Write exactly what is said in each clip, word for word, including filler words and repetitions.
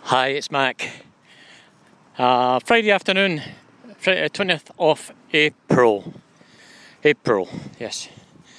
Hi, it's Mac. Uh, Friday afternoon, Friday, twentieth of April. April, yes.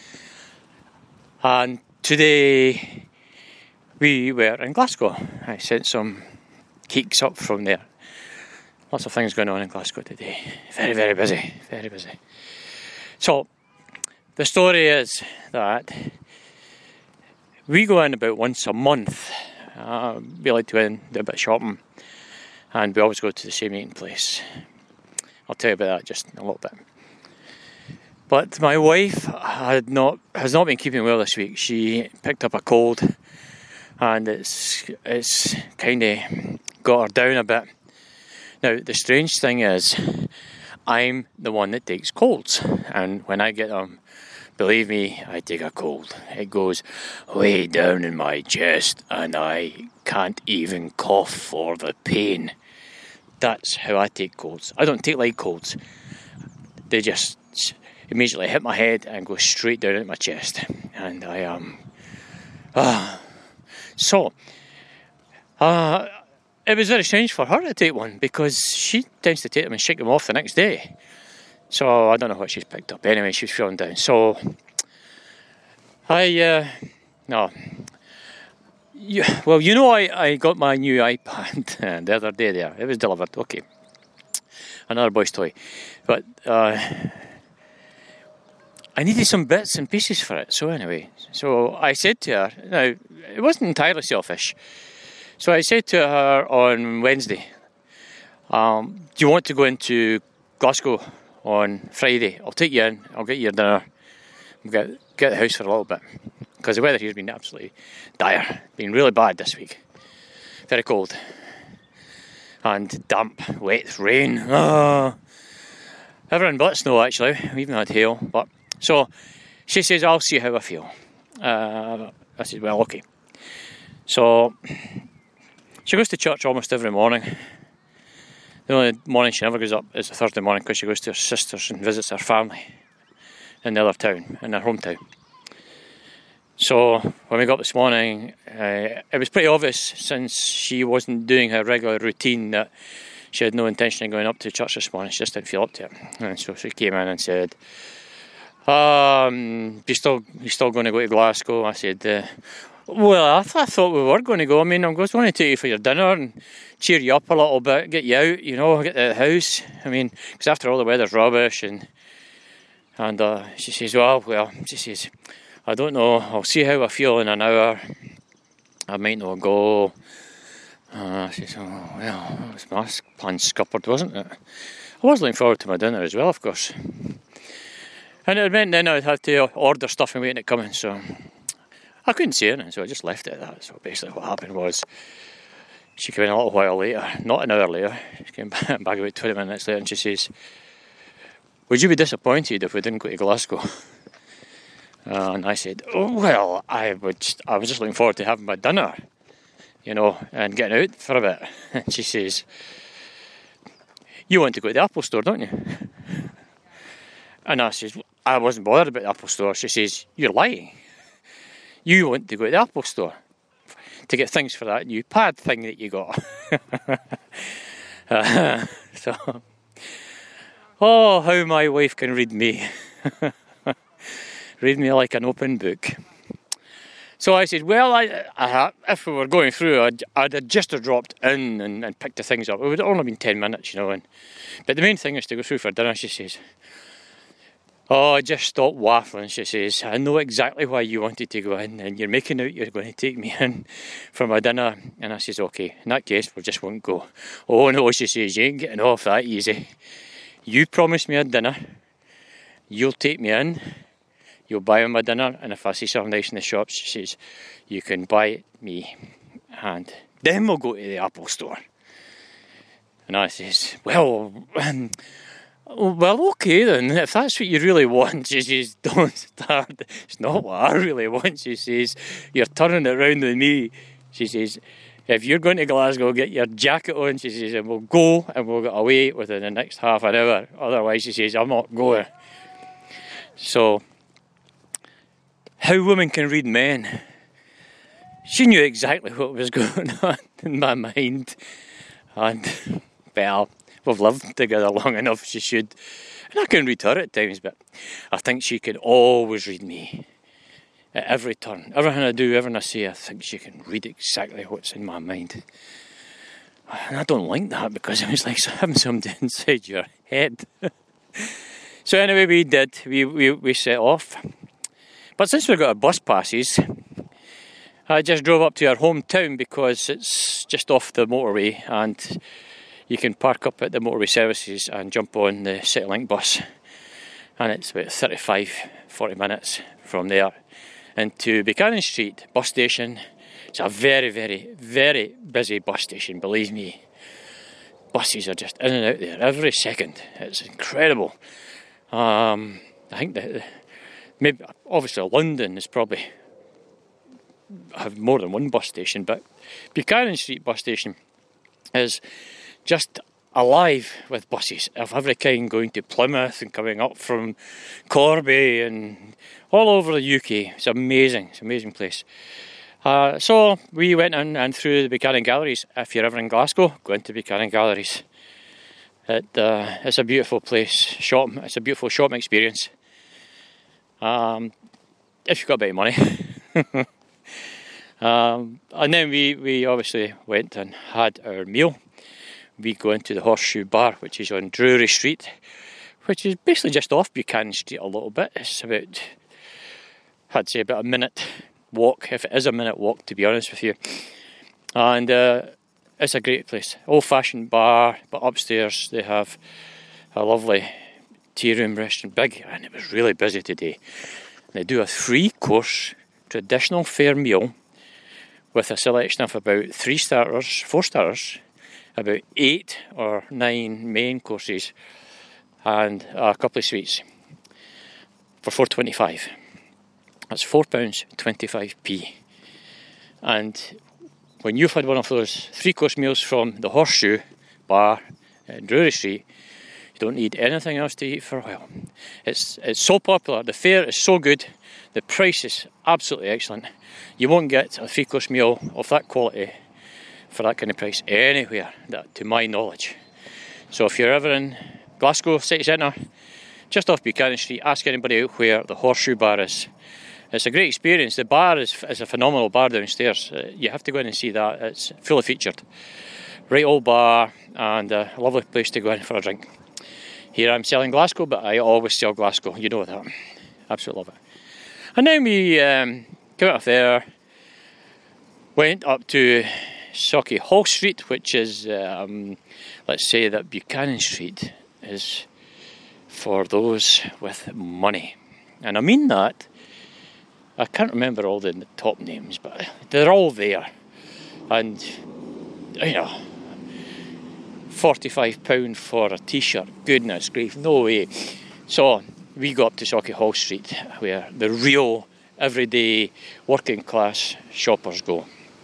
And today we were in Glasgow. I sent some cakes up from there. Lots of things going on in Glasgow today. Very, very busy, very busy. So, the story is that we go in about once a month. Uh, we like to go in, do a bit of shopping, and we always go to the same eating place. I'll tell you about that just in a little bit. But my wife had not has not been keeping well this week. She picked up a cold, and it's it's kind of got her down a bit. Now the strange thing is, I'm the one that takes colds, and when I get them, believe me, I take a cold. It goes way down in my chest, and I can't even cough for the pain. That's how I take colds. I don't take light colds. They just immediately hit my head and go straight down into my chest. And I am... Um, ah. So, uh, it was very strange for her to take one, because she tends to take them and shake them off the next day. So I don't know what she's picked up. Anyway, she's feeling down. So I, uh, no. You, well, you know, I, I got my new iPad the other day there. It was delivered. Okay. Another boy's toy. But uh, I needed some bits and pieces for it. So anyway, so I said to her, now, it wasn't entirely selfish. So I said to her on Wednesday, um, do you want to go into Glasgow on Friday? I'll take you in, I'll get you your dinner, we'll get, get the house for a little bit, because the weather here has been absolutely dire, been really bad this week, very cold, and damp, wet, rain, oh, everything but snow actually, we even had hail, but, so, she says, I'll see how I feel. uh, I said, well, okay. So, she goes to church almost every morning. The only morning she never goes up is a Thursday morning, because she goes to her sisters and visits her family in the other town, in her hometown. So when we got up this morning, uh, it was pretty obvious, since she wasn't doing her regular routine, that she had no intention of going up to church this morning. She just didn't feel up to it. And so she came in and said, um, you still, you still going to go to Glasgow? I said, uh, well, I, th- I thought we were going to go. I mean, I'm going to take you for your dinner and cheer you up a little bit, get you out, you know, get out of the house. I mean, because after all, the weather's rubbish. And and uh, she says, well, well, she says, I don't know. I'll see how I feel in an hour. I might not go. Uh, she says, oh, well, it was my plan scuppered, wasn't it? I was looking forward to my dinner as well, of course. And it meant then I'd have to order stuff and waiting it coming, so I couldn't say anything, so I just left it at that. So basically what happened was, she came in a little while later, not an hour later, she came back about twenty minutes later, and she says, would you be disappointed if we didn't go to Glasgow? Uh, and I said, oh, well, I would. Just, I was just looking forward to having my dinner, you know, and getting out for a bit. And she says, you want to go to the Apple store, don't you? And I says, I wasn't bothered about the Apple store. She says, you're lying. You want to go to the Apple store to get things for that new pad thing that you got. uh, so, oh, how my wife can read me. Read me like an open book. So I said, well, I, I, if we were going through, I'd, I'd have just have dropped in and, and picked the things up. It would have only been ten minutes, you know. And, but the main thing is to go through for dinner, she says. Oh, just stop waffling, she says. I know exactly why you wanted to go in, and you're making out you're going to take me in for my dinner. And I says, okay, in that case, we just won't go. Oh no, she says, you ain't getting off that easy. You promised me a dinner, you'll take me in, you'll buy me my dinner, and if I see something nice in the shops, she says, you can buy it me, and then we'll go to the Apple store. And I says, well, um, well, okay then, if that's what you really want, she says, don't start. It's not what I really want, she says. You're turning it round with me. She says, if you're going to Glasgow, get your jacket on, she says, and we'll go and we'll get away within the next half an hour. Otherwise, she says, I'm not going. So, how women can read men. she knew exactly what was going on in my mind, and well, we've lived together long enough, she should. And I can read her at times, but I think she can always read me. At every turn, everything I do, everything I say, I think she can read exactly what's in my mind. And I don't like that, because it was like having somebody inside your head. So anyway, we did, we, we, we set off. But since we got our bus passes, I just drove up to our hometown, because it's just off the motorway, and you can park up at the motorway services and jump on the CityLink bus, and it's about thirty-five, forty minutes from there into Buchanan Street bus station. It's a very, very, very busy bus station, believe me. Buses are just in and out there every second. It's incredible. Um, I think that maybe, obviously London is probably have more than one bus station, but Buchanan Street bus station is just alive with buses of every kind, going to Plymouth and coming up from Corby and all over the U K. It's amazing. It's an amazing place. Uh, so we went in and through the Buchanan Galleries. If you're ever in Glasgow, go into Buchanan Galleries. It, uh, it's a beautiful place. Shop. It's a beautiful shopping experience. Um, if you've got a bit of money. um, and then we, we obviously went and had our meal. We go into the Horseshoe Bar, which is on Drury Street, which is basically just off Buchanan Street a little bit. It's about, I'd say about a minute walk, if it is a minute walk, to be honest with you. And uh, it's a great place. Old-fashioned bar, but upstairs they have a lovely tea room restaurant, big, and it was really busy today. They do a three-course traditional fare meal with a selection of about three starters, four starters, about eight or nine main courses, and a couple of sweets for four twenty-five. That's four pounds twenty-five p. And when you've had one of those three-course meals from the Horseshoe Bar in Drury Street, you don't need anything else to eat for a while. It's it's so popular. The fare is so good. The price is absolutely excellent. You won't get a three-course meal of that quality for that kind of price anywhere, that, to my knowledge. So if you're ever in Glasgow city centre, just off Buchanan Street, ask anybody out where the Horseshoe Bar is. It's a great experience. The bar is, is a phenomenal bar downstairs. Uh, you have to go in and see that. It's fully featured. Right old bar, and a lovely place to go in for a drink. Here I'm selling Glasgow, but I always sell Glasgow. You know that. Absolutely love it. And then we um, came out of there, went up to Sauchiehall Street, which is, um, let's say that Buchanan Street is for those with money. And I mean that. I can't remember all the top names, but they're all there. And, you know, forty-five pounds for a t-shirt, goodness grief, no way. So we go up to Sauchiehall Street, where the real everyday working class shoppers go.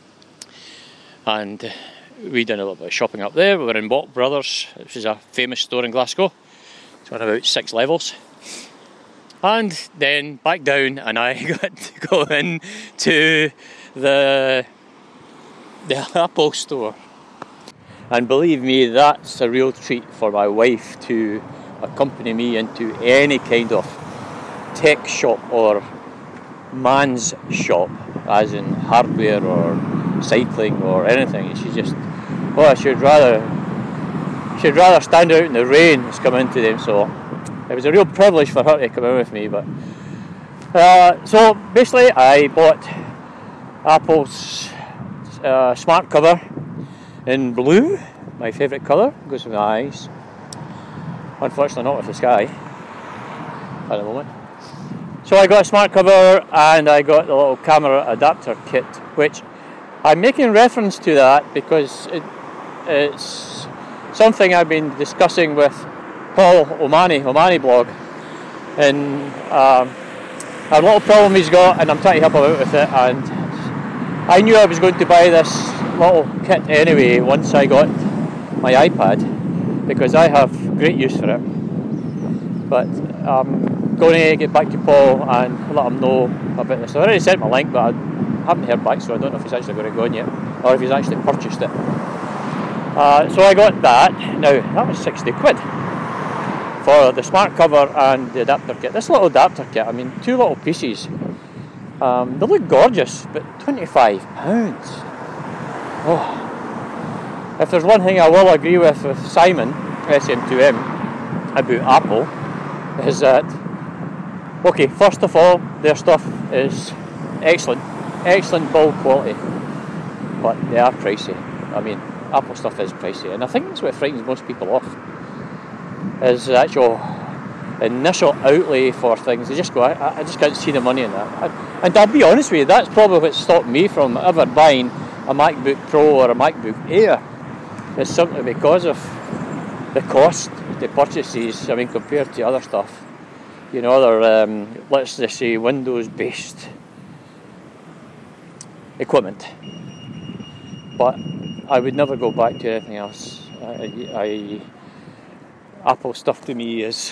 And we did a little bit of shopping up there. We were in Walk Brothers, which is a famous store in Glasgow. It's on about six levels. And then back down, and I got to go in to the, the Apple store. And believe me, that's a real treat for my wife to accompany me into any kind of tech shop or man's shop, as in hardware or cycling or anything. She just, well, she'd rather, she'd rather stand out in the rain as come into them, so it was a real privilege for her to come in with me. But uh, so basically I bought Apple's uh, smart cover in blue, my favourite colour, goes with my eyes. Unfortunately not with the sky at the moment. So I got a smart cover and I got the little camera adapter kit, which I'm making reference to that because it, it's something I've been discussing with Paul O'Mahony, O'Mahony blog, and um, a little problem he's got, and I'm trying to help him out with it. And I knew I was going to buy this little kit anyway once I got my iPad, because I have great use for it. But I'm going to get back to Paul and let him know about this. I already sent my link, but haven't heard back, so I don't know if he's actually got it going yet, or if he's actually purchased it. Uh, so I got that. Now, that was sixty quid for the smart cover and the adapter kit. This little adapter kit, I mean, two little pieces. Um, they look gorgeous, but twenty-five pounds. Oh. If there's one thing I will agree with with Simon, S M two M, about Apple, is that, okay, first of all, their stuff is excellent, excellent build quality, but they are pricey. I mean, Apple stuff is pricey, and I think that's what frightens most people off, is the actual initial outlay for things. They just go, I, I just can't see the money in that. And I'll be honest with you, that's probably what stopped me from ever buying a MacBook Pro or a MacBook Air. It's simply because of the cost to purchase these. I mean, compared to other stuff, you know, other, um, let's just say, Windows-based equipment. But I would never go back to anything else. I, I, Apple stuff to me is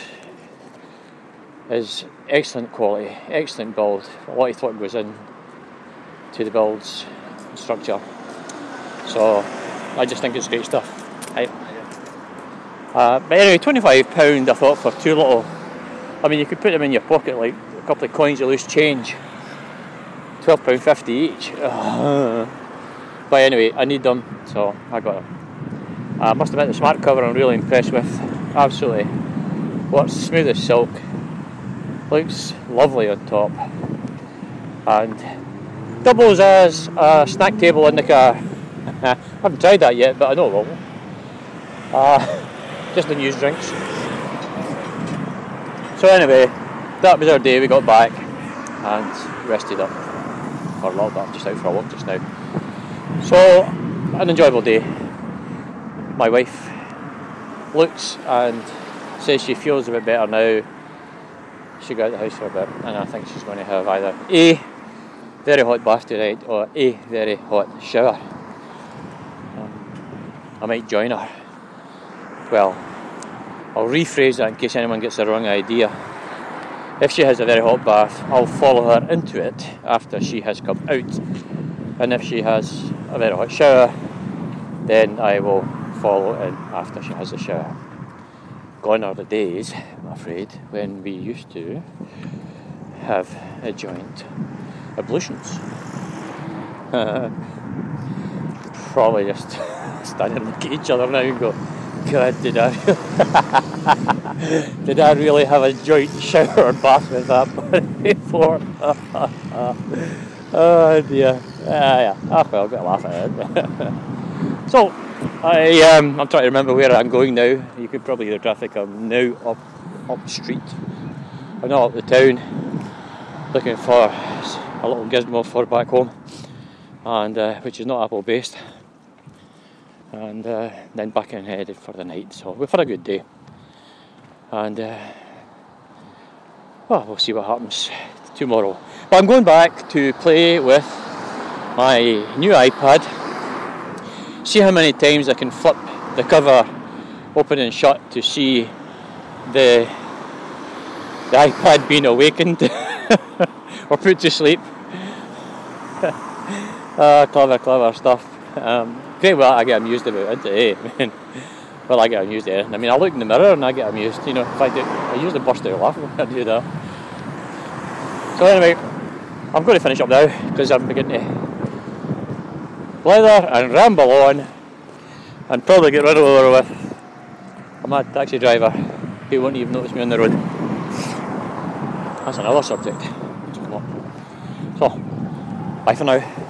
is excellent quality, excellent build. A lot of thought goes in to the build's structure. So I just think it's great stuff. I, uh, but anyway, twenty-five pounds I thought for two little, I mean, you could put them in your pocket like a couple of coins of loose change. twelve pounds fifty each. Uh, but anyway, I need them, so I got them. I must admit, the smart cover I'm really impressed with. Absolutely works smooth as silk. Looks lovely on top. And doubles as a snack table in the car. I haven't tried that yet, but I know I will. Uh, just unused drinks. So anyway, that was our day. We got back and rested up for a little bit. I'm just out for a walk just now. So, an enjoyable day. My wife looks and says she feels a bit better now. She got out of the house for a bit, and I think she's going to have either a very hot bath tonight or a very hot shower. Um, I might join her. Well, I'll rephrase that in case anyone gets the wrong idea. If she has a very hot bath, I'll follow her into it after she has come out. And if she has a very hot shower, then I will follow in after she has a shower. Gone are the days, I'm afraid, when we used to have a joint ablutions. Uh, probably just stand and look at each other now and go, God, did I did I really have a joint shower or bath with that before? Oh dear. Ah, yeah. Ah, well, I've got to laugh at it. So, I, um, I'm trying to remember where I'm going now. You could probably hear the traffic. I'm now up up the street. I'm not up the town, looking for a little gizmo for back home, and uh, which is not Apple based. And uh, then back in headed for the night. So we've had a good day, and uh, well, we'll see what happens tomorrow. But I'm going back to play with my new iPad. See how many times I can flip the cover open and shut to see the the iPad being awakened or put to sleep. uh, clever, clever stuff. Um, great, well, I get amused about it today. Well, I get amused at it. I mean, I look in the mirror and I get amused. You know, if I do, I usually burst out laughing when I do that. So anyway, I'm going to finish up now because I'm beginning to blather and ramble on and probably get run over with a mad taxi driver who won't even notice me on the road. That's another subject to come up. So, bye for now.